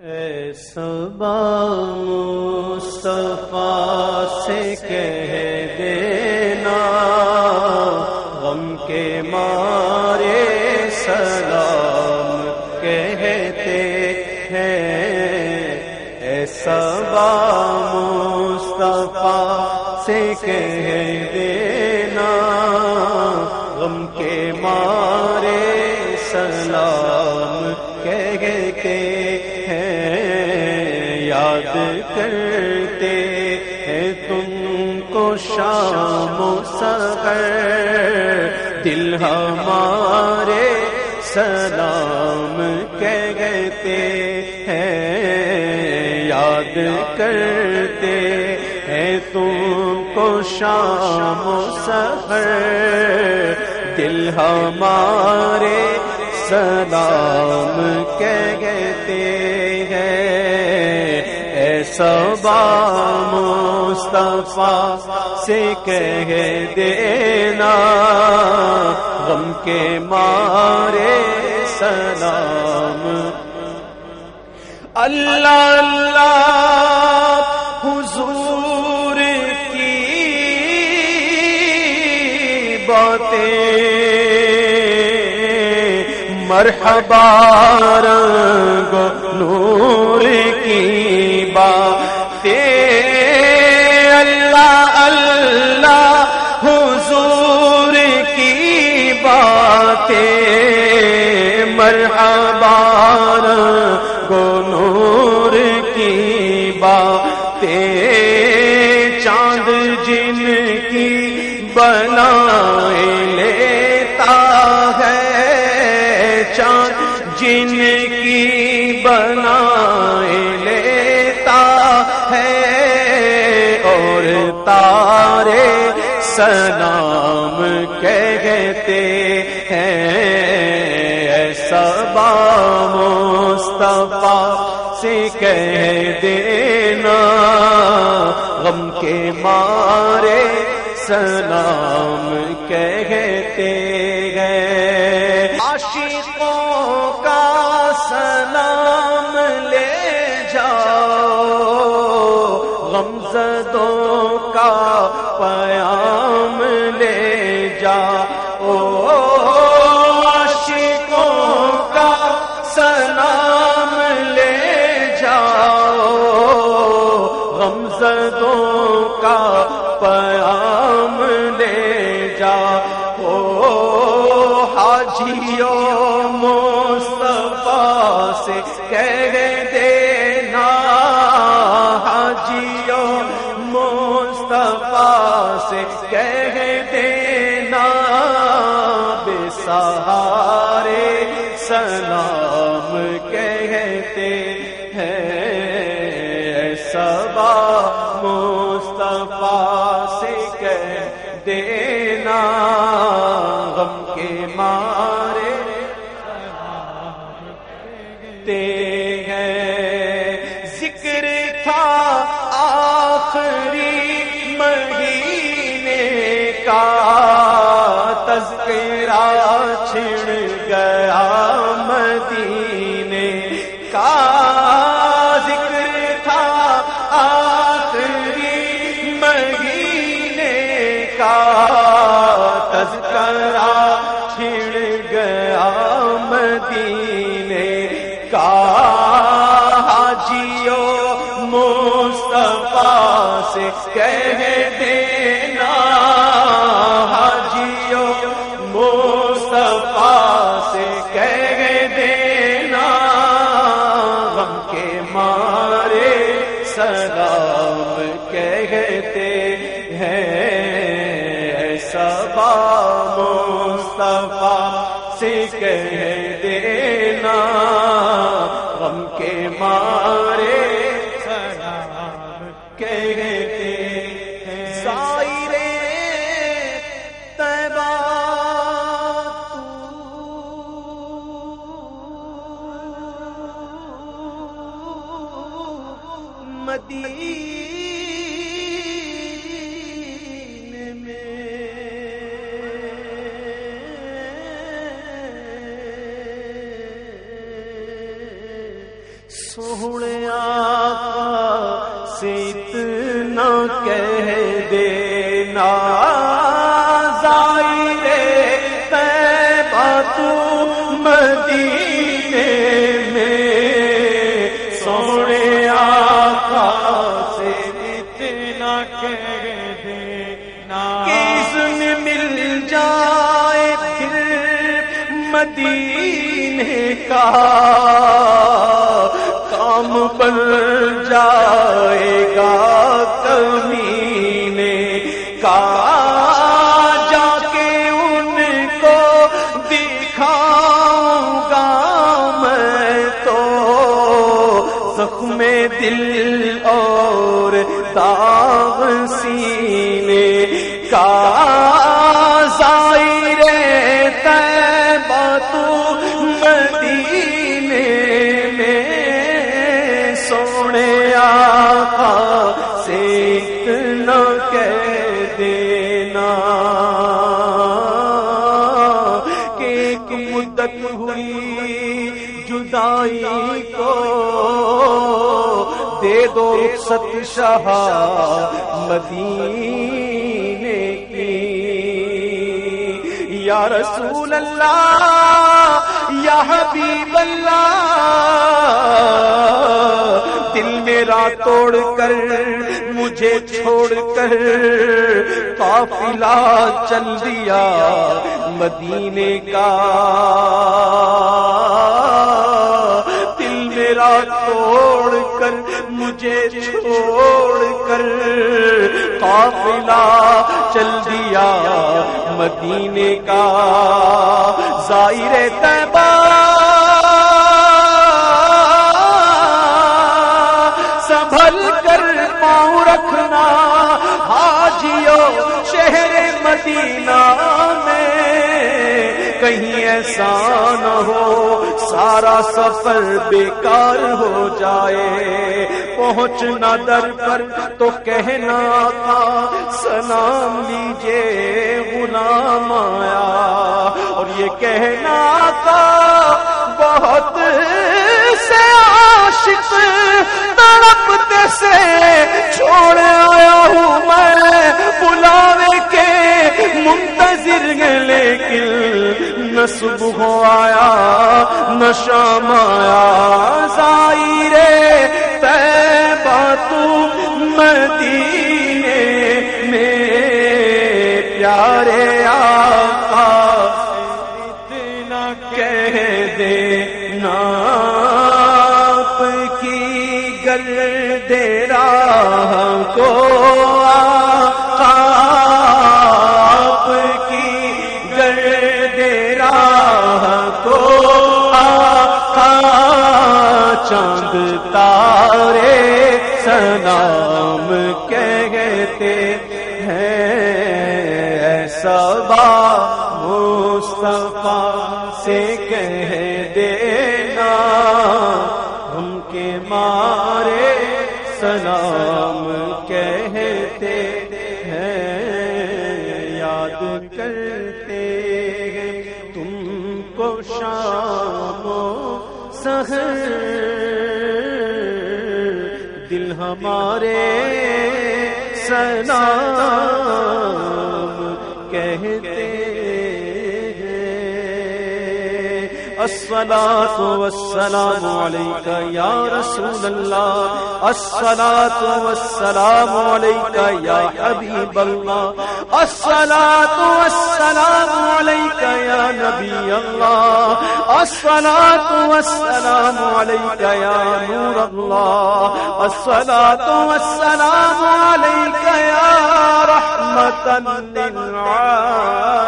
اے صبا مصطفیٰ سے کہہ دینا غم کے مارے سلام کہتے ہیں۔ اے صبا مصطفیٰ سے کہہ دینا غم کے مارے سلام کہتے یاد کرتے ہیں تم کو شام و سحر، دل ہمارے سلام کہتے ہیں۔ یاد کرتے ہیں تم کو شام و سحر، دل ہمارے سلام کہتے ہیں۔ اے صبا مصطفیٰ سے کہہ دینا غم کے مارے سلام۔ اللہ اللہ حضور کی باتیں، مرحبا رنگ نور کی باتیں، اللہ اللہ حضور کی باتیں، مرحبا رنگ نور کی باتیں، چاند جن کی بنائے لیتا ہے، چاند جن کی بنائے لیتا ہے، اور تارے سلام کہتے ہیں۔ اے صبا مصطفیٰ سے کہہ دینا غم کے مارے سلام کہتے ہیں۔ عاشقوں کا سلام لے جاؤ، غمزدوں کا پیام لے جاؤ، عاشقوں کا سلام لے جاؤ، غمزدوں کا پیام لے جاؤ، حاجیوں مصطفیٰ سے کہہ دینا، حاجیوں مصطفیٰ سے کہہ دینا بے سہارے سلام کہتے ہیں۔ اے صبا مصطفیٰ سے کہہ دینا غم کے مارے کہتے ہیں۔ ذکر تھا آخری مہینے کا، تذکرہ چھڑ گیا مدینے کا، ذکر تھا آخری مہینے کا، تذکرہ چھڑ گیا مدینے کا، حاجیوں مصطفیٰ سے کہہ دینا، حاجیوں مصطفیٰ سے کہہ دینا غم کے مارے سلام کہتے ہیں۔ اے صبا مصطفیٰ سے کہہ دینا غم کے مارے سلام کہتے ہیں۔ زائر طیبہ مدینے میں سو سونے آقا سے اتنا کہہ دینا ظاہر طیبہ تو مدینے میں سونے آقا سے اتنا کہہ دینا کہ اذن مل جائے پھر مدینے کا کام بن جائے گا کمینے کا جا کے ان کو دکھاؤں گا میں تو زخم دل اور داغ سینے کا ظاہر طیبہ تو مدینے میں سونے آقا سے اتنا کہہ دینا کہ ایک مدت ہوئی جدائی کو دے دو رخصت شاہ مدینے کی یا رسول اللہ یا حبیب اللہ دل میرا توڑ کر مجھے چھوڑ کر قافلہ چل دیا مدینے کا دل میرا توڑ کر مجھے چھوڑ کر قافلہ چل دیا مدینے کا ظاہر طیبہ سنبھل کر پاؤں رکھنا حاجیوں شہر مدینہ میں کہیں ایسا نہ ہو سارا سفر بیکار ہو جائے پہنچنا در پر تو کہنا تھا سلام لیجئے غلام آیا اور یہ کہنا تھا بہت سے عاشق تڑپتے سے چھوڑ آیا ہوں میں بلاوے کے منتظر لیکن نہ صبح آیا نہ شام آیا ظاہر طیبہ تو مدینے میں پیارے آقا اتنا کہہ دینا آپ کی گرد راہ کو آقا آپ کی گرد راہ کو آقا چاند تارے سلام کہتے ہیں ایسا مصطفیٰ سے کہہ دینا ہم کے مارے سلام کہتے ہیں یاد کرتے ہیں تم کو شام و سحر دل ہمارے سلام کہتے الصلاة والسلام عليك يا رسول الله الصلاة والسلام عليك يا حبيب الله الصلاة والسلام عليك يا نبي الله الصلاة والسلام عليك يا نور الله الصلاة والسلام عليك يا رحمة للعالمين